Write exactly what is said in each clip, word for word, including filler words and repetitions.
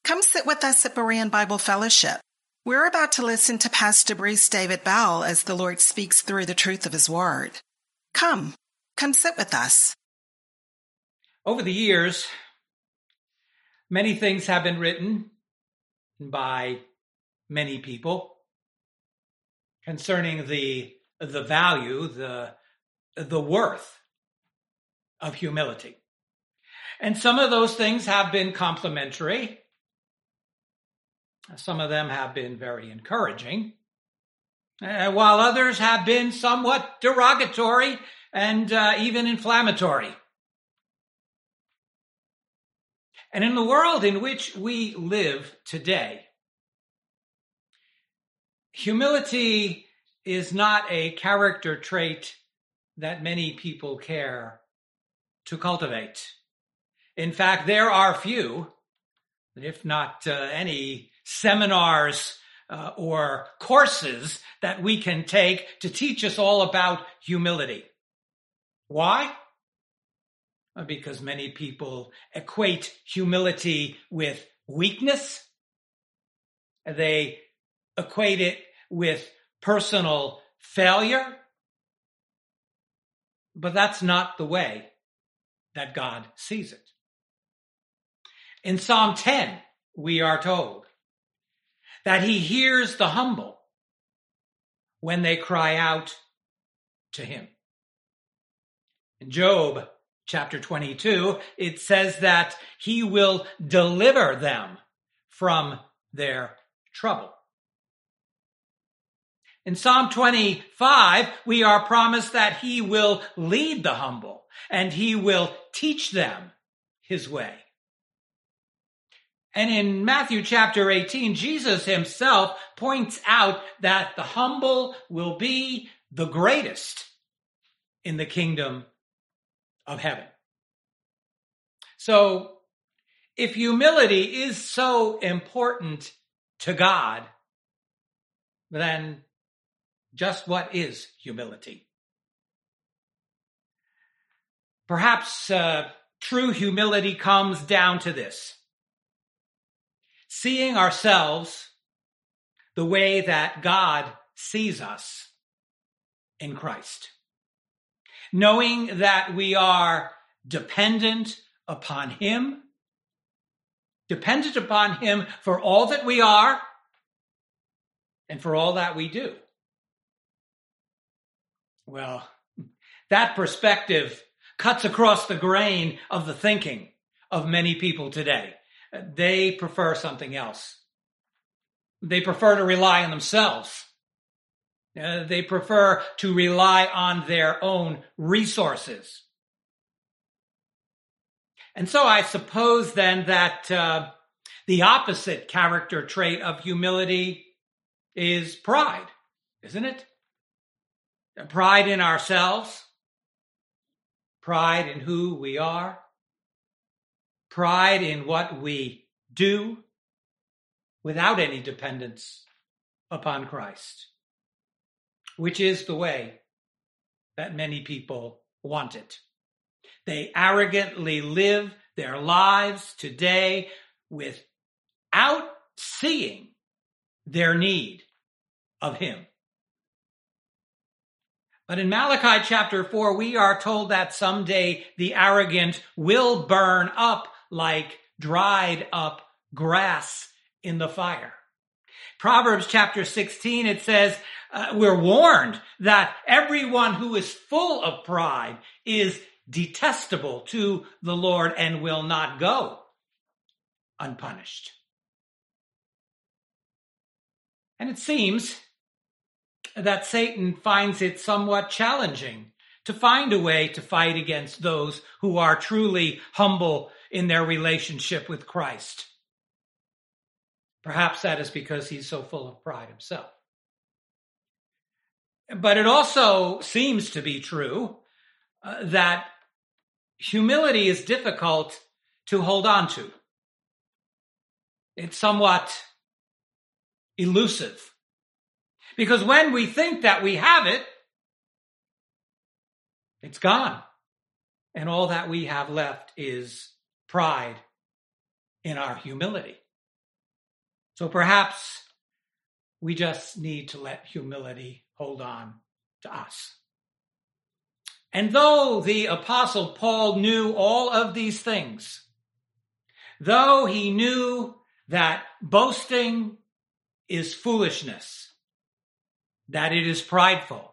Come sit with us at Berean Bible Fellowship. We're about to listen to Pastor Bruce David Bell as the Lord speaks through the truth of his word. Come, come sit with us. Over the years, many things have been written by many people concerning the, the value, the, the worth of humility. And some of those things have been complimentary. Some of them have been very encouraging, uh, while others have been somewhat derogatory and uh, even inflammatory. And in the world in which we live today, humility is not a character trait that many people care to cultivate. In fact, there are few, if not uh, any, seminars uh, or courses that we can take to teach us all about humility. Why? Because many people equate humility with weakness. They equate it with personal failure. But that's not the way that God sees it. In Psalm ten, we are told that he hears the humble when they cry out to him. In Job chapter twenty-two, it says that he will deliver them from their trouble. In Psalm twenty-five, we are promised that he will lead the humble and he will teach them his way. And in Matthew chapter eighteen, Jesus himself points out that the humble will be the greatest in the kingdom of heaven. So, if humility is so important to God, then just what is humility? Perhaps uh, true humility comes down to this: seeing ourselves the way that God sees us in Christ. Knowing that we are dependent upon him, dependent upon him for all that we are and for all that we do. Well, that perspective cuts across the grain of the thinking of many people today. They prefer something else. They prefer to rely on themselves. Uh, they prefer to rely on their own resources. And so I suppose then that uh, the opposite character trait of humility is pride, isn't it? Pride in ourselves, pride in who we are, pride in what we do without any dependence upon Christ, which is the way that many people want it. They arrogantly live their lives today without seeing their need of him. But in Malachi chapter four, we are told that someday the arrogant will burn up like dried up grass in the fire. Proverbs chapter sixteen, it says, uh, we're warned that everyone who is full of pride is detestable to the Lord and will not go unpunished. And it seems that Satan finds it somewhat challenging to find a way to fight against those who are truly humble in their relationship with Christ. Perhaps that is because he's so full of pride himself. But it also seems to be true uh, that humility is difficult to hold on to. It's somewhat elusive. Because when we think that we have it, it's gone. And all that we have left is pride in our humility. So perhaps we just need to let humility hold on to us. And though the Apostle Paul knew all of these things, though he knew that boasting is foolishness, that it is prideful,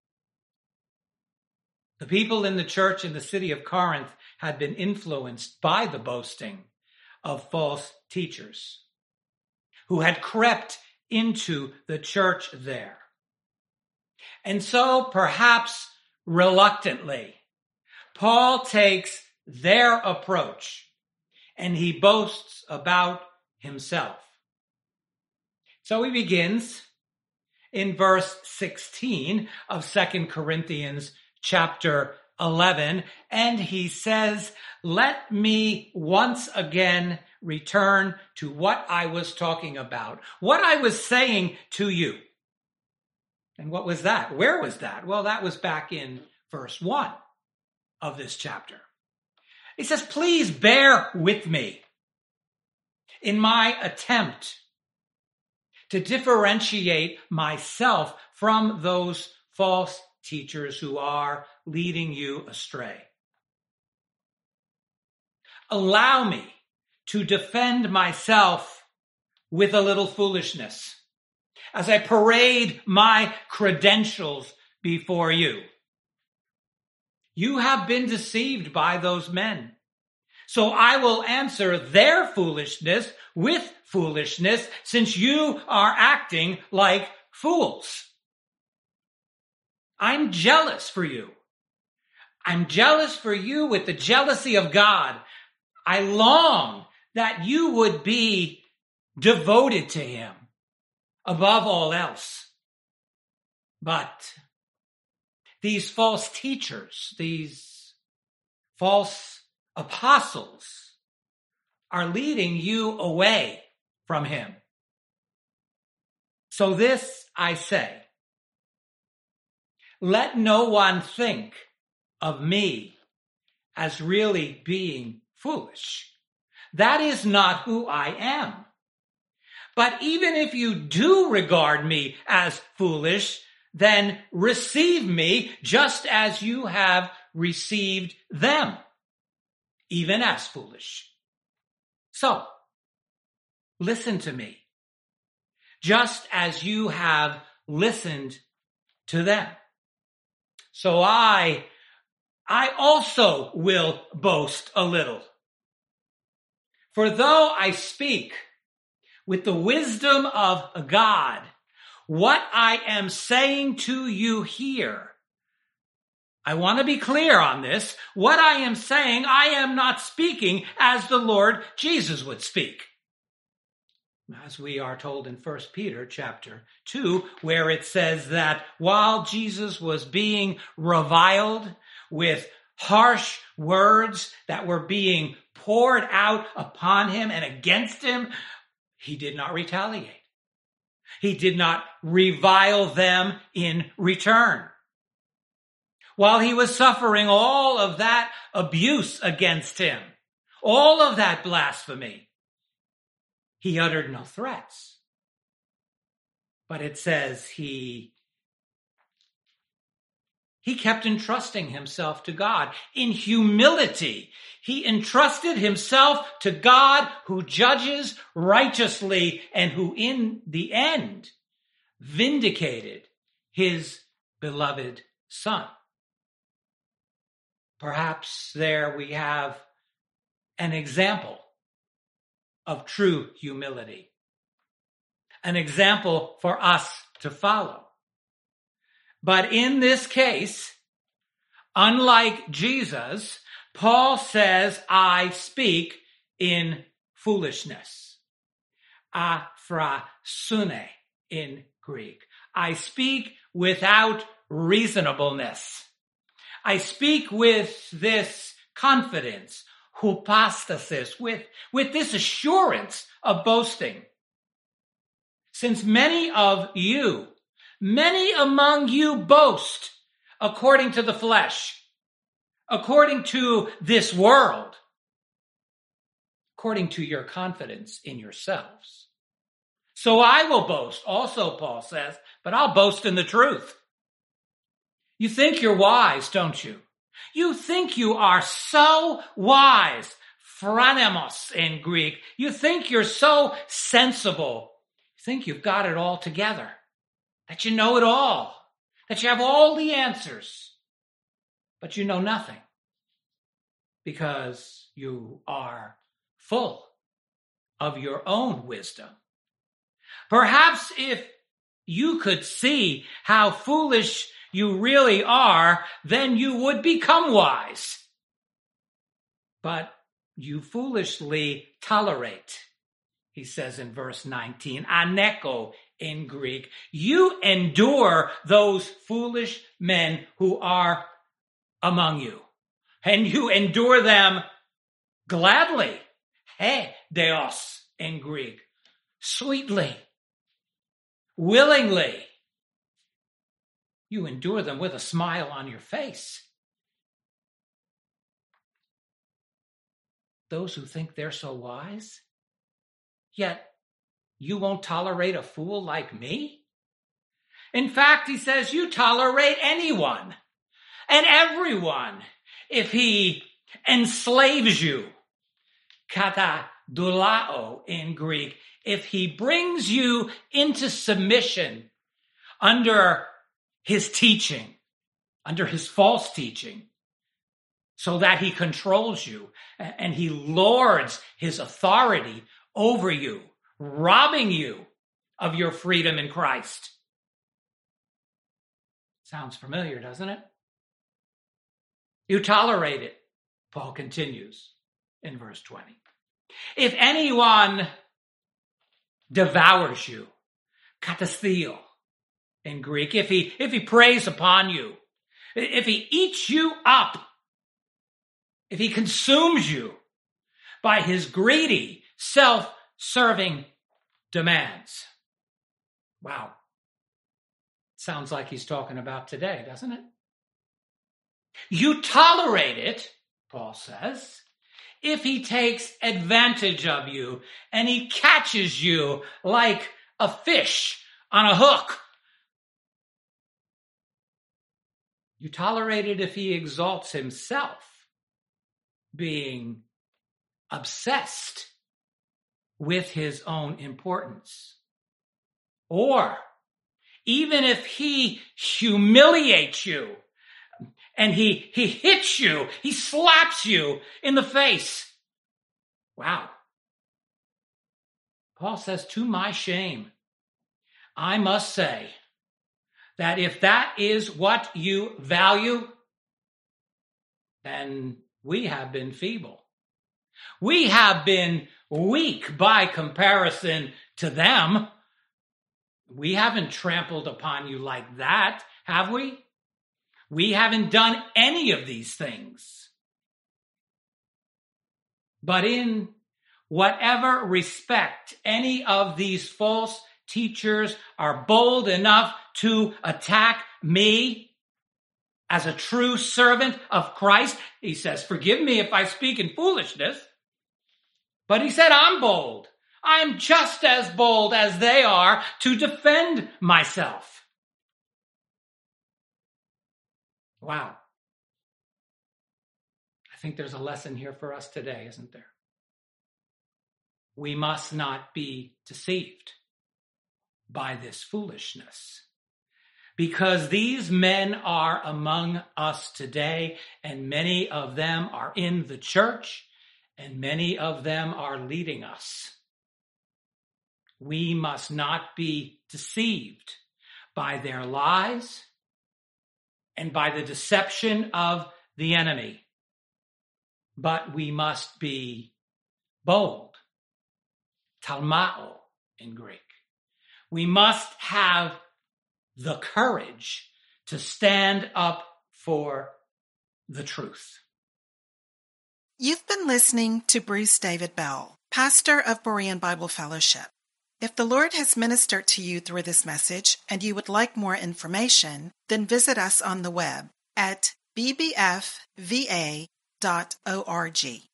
the people in the church in the city of Corinth had been influenced by the boasting of false teachers who had crept into the church there. And so perhaps reluctantly, Paul takes their approach and he boasts about himself. So he begins in verse sixteen of Second Corinthians chapter eleven, and he says, "Let me once again return to what I was talking about, what I was saying to you." And what was that? Where was that? Well, that was back in verse one of this chapter. He says, "Please bear with me in my attempt to differentiate myself from those false teachers who are leading you astray. Allow me to defend myself with a little foolishness as I parade my credentials before you. You have been deceived by those men, so I will answer their foolishness with foolishness, since you are acting like fools. I'm jealous for you. I'm jealous for you with the jealousy of God. I long that you would be devoted to him above all else. But these false teachers, these false apostles, are leading you away from him. So this I say, let no one think of me as really being foolish. That is not who I am. But even if you do regard me as foolish, then receive me just as you have received them, even as foolish. So, listen to me, just as you have listened to them. So I, I also will boast a little. For though I speak with the wisdom of God, what I am saying to you here, I want to be clear on this. What I am saying, I am not speaking as the Lord Jesus would speak. As we are told in First Peter chapter two, where it says that while Jesus was being reviled with harsh words that were being poured out upon him and against him, he did not retaliate. He did not revile them in return. While he was suffering all of that abuse against him, all of that blasphemy, he uttered no threats. But it says he, he kept entrusting himself to God. In humility, he entrusted himself to God, who judges righteously and who in the end vindicated his beloved Son. Perhaps there we have an example of true humility, an example for us to follow. But in this case, unlike Jesus, Paul says, I speak in foolishness. Aphrasune in Greek. I speak without reasonableness. I speak with this confidence, hypostasis, with, with this assurance of boasting. Since many of you, many among you boast according to the flesh, according to this world, according to your confidence in yourselves. So I will boast, also Paul says, but I'll boast in the truth. You think you're wise, don't you? You think you are so wise, phronemos in Greek. You think you're so sensible. You think you've got it all together, that you know it all, that you have all the answers, but you know nothing because you are full of your own wisdom. Perhaps if you could see how foolish you really are, then you would become wise. But you foolishly tolerate, he says in verse nineteen, aneko in Greek. You endure those foolish men who are among you, and you endure them gladly. He deos in Greek, sweetly, willingly. You endure them with a smile on your face. Those who think they're so wise, yet you won't tolerate a fool like me? In fact, he says you tolerate anyone and everyone if he enslaves you. Kata doulao in Greek. If he brings you into submission under his teaching, under his false teaching, so that he controls you and he lords his authority over you, robbing you of your freedom in Christ. Sounds familiar, doesn't it? You tolerate it, Paul continues in verse twenty. If anyone devours you, katastheo in Greek, if he, if he preys upon you, if he eats you up, if he consumes you by his greedy, self-serving demands. Wow. Sounds like he's talking about today, doesn't it? You tolerate it, Paul says, if he takes advantage of you and he catches you like a fish on a hook. You tolerate it if he exalts himself, being obsessed with his own importance. Or even if he humiliates you and he, he hits you, he slaps you in the face. Wow. Paul says, to my shame, I must say that if that is what you value, then we have been feeble. We have been weak by comparison to them. We haven't trampled upon you like that, have we? We haven't done any of these things. But in whatever respect any of these false teachers are bold enough to attack me as a true servant of Christ, he says, forgive me if I speak in foolishness. But he said, I'm bold. I'm just as bold as they are to defend myself. Wow. I think there's a lesson here for us today, isn't there? We must not be deceived by this foolishness, because these men are among us today, and many of them are in the church, and many of them are leading us. We must not be deceived by their lies and by the deception of the enemy, but we must be bold, talmao in Greek. We must have the courage to stand up for the truth. You've been listening to Bruce David Bell, pastor of Berean Bible Fellowship. If the Lord has ministered to you through this message and you would like more information, then visit us on the web at b b f v a dot org.